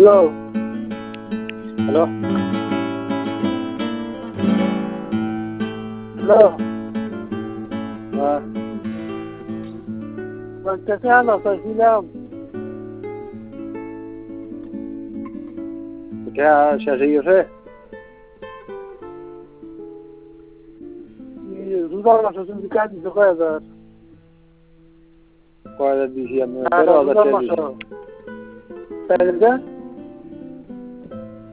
hello hello hello হ্যাঁ বলতেছে আলো চাইছিলাম এটা শেষ হয়ে গেছে রুদার মাসে তুমি কাজ দিতে কয় হাজার কয় হাজার দিয়েছি আমি রুদার 12,000 টাকা মাসে দিয়েছি তাই